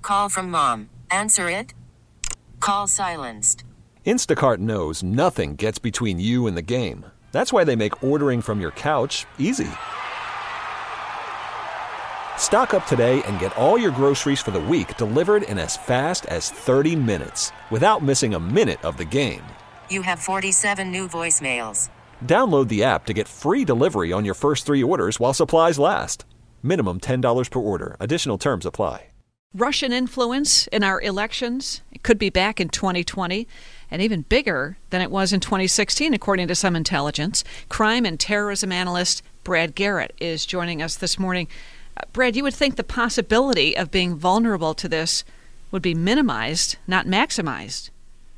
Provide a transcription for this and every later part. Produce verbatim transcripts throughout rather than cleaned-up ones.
Call from mom. Answer it. Call silenced. Instacart knows nothing gets between you and the game. That's why they make ordering from your couch easy. Stock up today and get all your groceries for the week delivered in as fast as thirty minutes without missing a minute of the game. You have forty-seven new voicemails. Download the app to get free delivery on your first three orders while supplies last. Minimum ten dollars per order. Additional terms apply. Russian influence in our elections, it could be back in twenty twenty, and even bigger than it was in twenty sixteen, according to some intelligence. Crime and terrorism analyst Brad Garrett is joining us this morning. Uh, Brad, you would think the possibility of being vulnerable to this would be minimized, not maximized.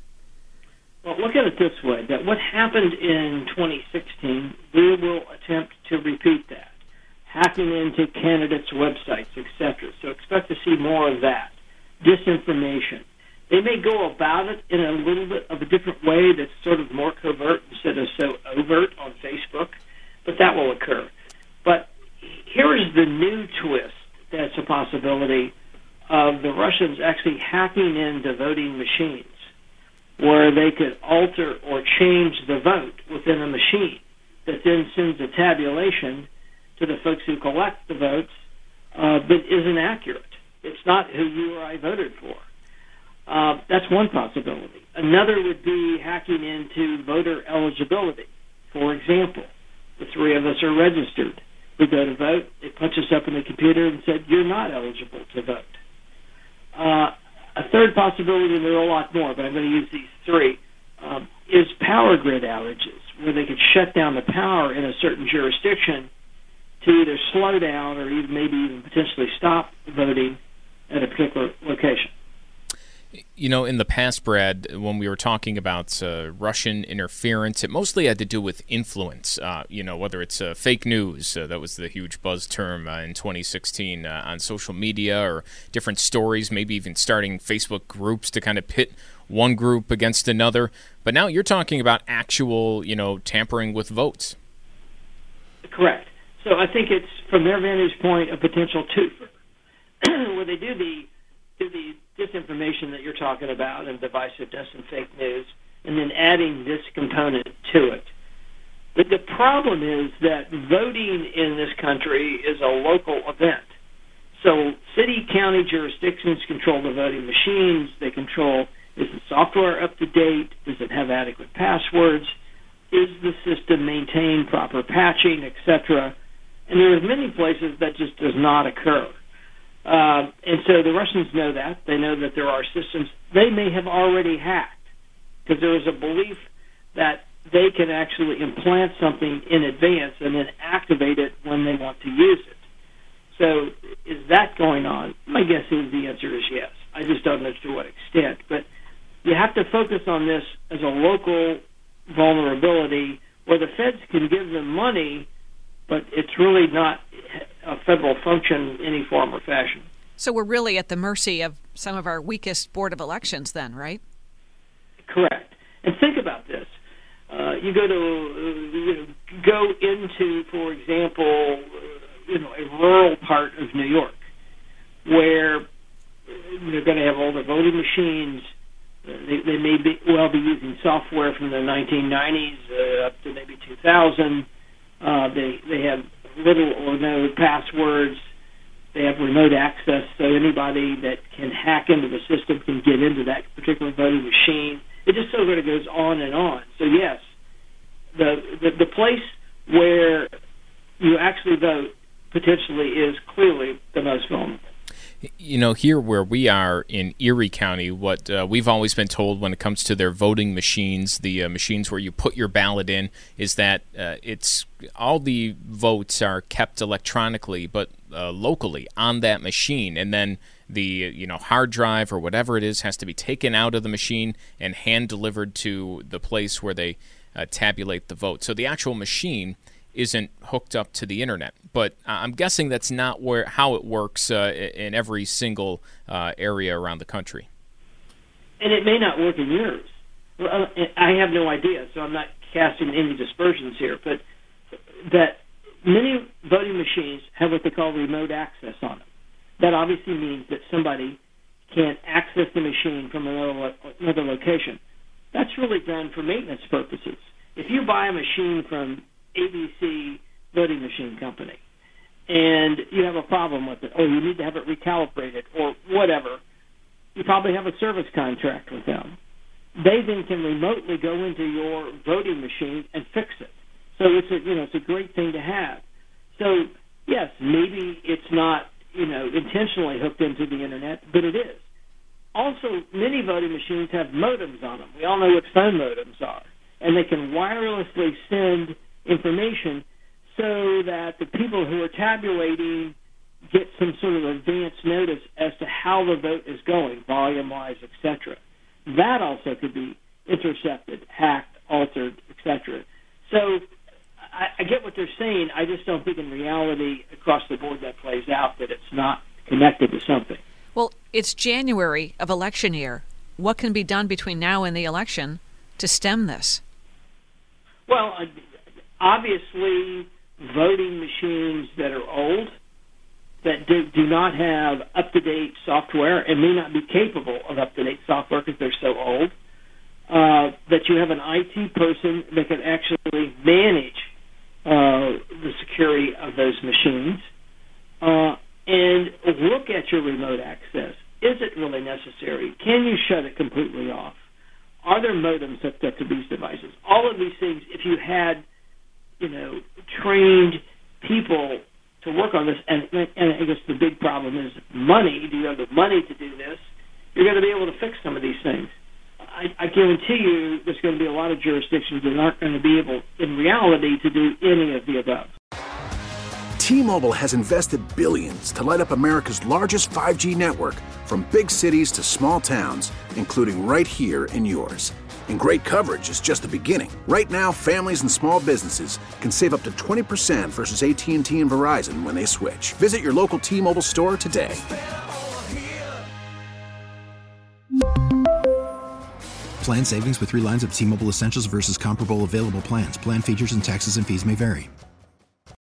Well, look at it this way, that what happened in twenty sixteen, we will attempt to repeat that. Hacking into candidates' websites, et cetera. So expect to see more of that. Disinformation. They may go about it in a little bit of a different way that's sort of more covert instead of so overt on Facebook, but that will occur. But here is the new twist that's a possibility of the Russians actually hacking into voting machines, where they could alter or change the vote within a machine that then sends a tabulation to the folks who collect the votes, uh, but isn't accurate. It's not who you or I voted for. Uh, that's one possibility. Another would be hacking into voter eligibility. For example, the three of us are registered. We go to vote. It punches up in the computer and said, you're not eligible to vote. Uh, a third possibility, and there are a lot more, but I'm going to use these three, um, is power grid outages, where they could shut down the power in a certain jurisdiction to either slow down or even maybe even potentially stop voting at a particular location. You know, in the past, Brad, when we were talking about uh, Russian interference, it mostly had to do with influence, uh, you know, whether it's uh, fake news, uh, that was the huge buzz term uh, in twenty sixteen uh, on social media, or different stories, maybe even starting Facebook groups to kind of pit one group against another. But now you're talking about actual, you know, tampering with votes. Correct. So I think it's, from their vantage point, a potential twofer, where they do the do the disinformation that you're talking about and divisiveness and fake news, and then adding this component to it. But the problem is that voting in this country is a local event. So city, county jurisdictions control the voting machines. They control, is the software up to date? Does it have adequate passwords? Is the system maintained, proper patching, et cetera? And there are many places that just does not occur. Uh, and so the Russians know that. They know that there are systems they may have already hacked, because there is a belief that they can actually implant something in advance and then activate it when they want to use it. So is that going on? My guess is the answer is yes. I just don't know to what extent. But you have to focus on this as a local vulnerability where the feds can give them money, but it's really not a federal function in any form or fashion. So we're really at the mercy of some of our weakest board of elections then, right? Correct. And think about this. Uh, you go to, uh, you know, go into, for example, uh, you know, a rural part of New York where they're going to have all the voting machines. Uh, they, they may be, well be using software from the nineteen nineties uh, up to maybe two thousand. Uh, they they have little or no passwords. They have remote access, so anybody that can hack into the system can get into that particular voting machine. It just sort of goes on and on. So yes, the, the the place where you actually vote potentially is clearly the most vulnerable. You know, here where we are in Erie County, what uh, we've always been told when it comes to their voting machines, the uh, machines where you put your ballot in, is that uh, it's all the votes are kept electronically, but uh, locally on that machine, and then the you know hard drive or whatever it is has to be taken out of the machine and hand delivered to the place where they uh, tabulate the vote. So the actual machine isn't hooked up to the internet, but I'm guessing that's not where how it works uh, in every single uh, area around the country. And it may not work in yours. Well, I have no idea, so I'm not casting any dispersions here, but that many voting machines have what they call remote access on them. That obviously means that somebody can't access the machine from another, lo- another location. That's really done for maintenance purposes. If you buy a machine from A B C Voting Machine Company and you have a problem with it, or you need to have it recalibrated, or whatever, you probably have a service contract with them. They then can remotely go into your voting machine and fix it. So it's a you know it's a great thing to have. So yes, maybe it's not you know intentionally hooked into the internet, but it is. Also, many voting machines have modems on them. We all know what phone modems are, and they can wirelessly send information so that the people who are tabulating get some sort of advance notice as to how the vote is going, volume-wise, et cetera. That also could be intercepted, hacked, altered, et cetera. So I, I get what they're saying. I just don't think in reality across the board that plays out, that it's not connected to something. Well, it's January of election year. What can be done between now and the election to stem this? Well, obviously, voting machines that are old, that do, do not have up-to-date software and may not be capable of up-to-date software because they're so old, uh, that you have an I T person that can actually manage uh, the security of those machines, uh, and look at your remote access. Is it really necessary? Can you shut it completely off? Are there modems hooked up to these devices? All of these things, if you had, you know, trained people to work on this, and, and I guess the big problem is money. Do you have the money to do this? You're going to be able to fix some of these things. I, I guarantee you there's going to be a lot of jurisdictions that aren't going to be able, in reality, to do any of the above. T-Mobile has invested billions to light up America's largest five G network, from big cities to small towns, including right here in yours. And great coverage is just the beginning. Right now, families and small businesses can save up to twenty percent versus A T and T and Verizon when they switch. Visit your local T-Mobile store today. Plan savings with three lines of T-Mobile Essentials versus comparable available plans. Plan features and taxes and fees may vary.